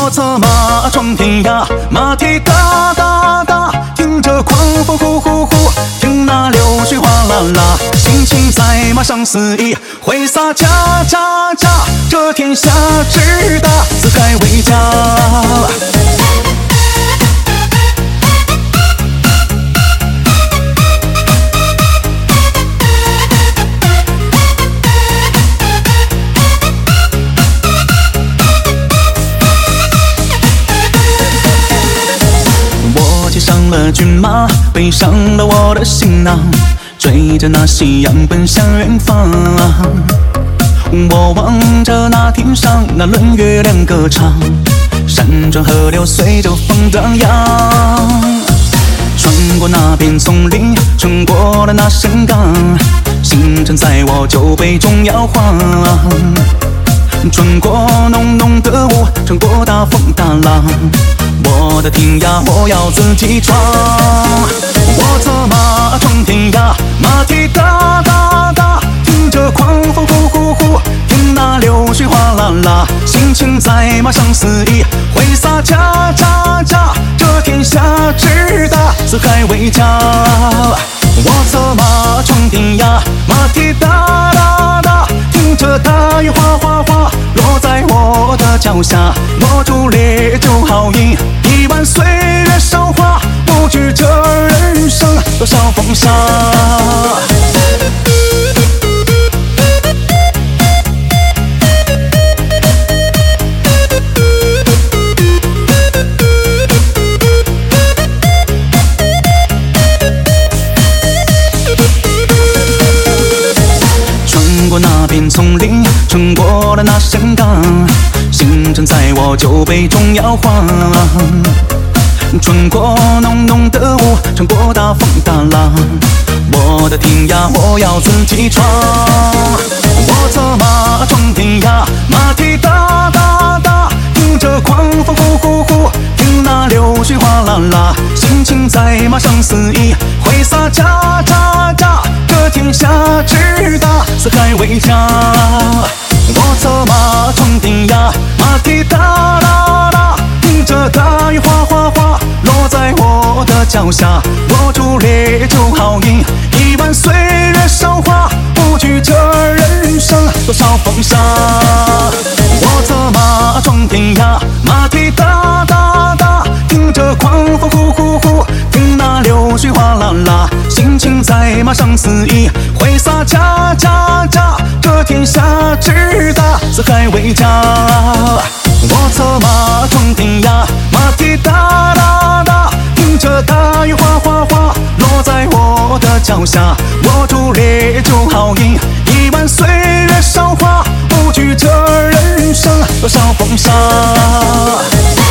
我策马闯天涯，马蹄哒哒哒，听着狂风呼呼呼，听那流水哗啦啦，心情在马上肆意挥洒家家家，这天下之大，四海为家。骑上了骏马，背上了我的行囊，追着那夕阳奔向远方。我望着那天上那轮月亮歌唱，山川河流随着风荡漾。穿过那片丛林，穿过了那山岗，星辰在我酒杯中摇晃。穿过浓浓的雾，穿过大风大浪，我的天涯我要自己闯。我策马闯天涯，马蹄哒哒哒，听着狂风呼呼呼，听那流水哗啦啦，心情在马上肆意挥洒家家家，这天下之大，四海为家。我策马闯天涯，马蹄哒哒哒，听着大雨哗哗哗落在我的脚下，握住烈酒豪饮，一碗岁月韶华，不惧这人生多少风沙。穿过那片丛林，穿过了那山岗，星辰在我酒杯中摇晃。穿过浓浓的雾，穿过大风大浪，我的天涯我要自己闯。我策马闯天涯，马蹄哒哒哒，听着狂风呼呼呼，听那流水哗啦啦，心情在马上肆意挥洒家家家，这天下之大，四海为家。我策马闯天涯，马蹄哒哒哒，听着大雨哗哗哗落在我的脚下，握住烈酒豪饮，一碗岁月韶华，不惧这人生多少风沙。我策马闯天涯，马蹄哒哒哒，听着狂风呼呼呼，听那流水哗啦啦，心情在马上肆意挥洒家家家，这天下之大，四海为家。我策马闯天涯，马蹄哒哒哒，听着大雨哗哗哗落在我的脚下，握住烈酒豪饮，一碗岁月韶华，不惧这人生多少风沙。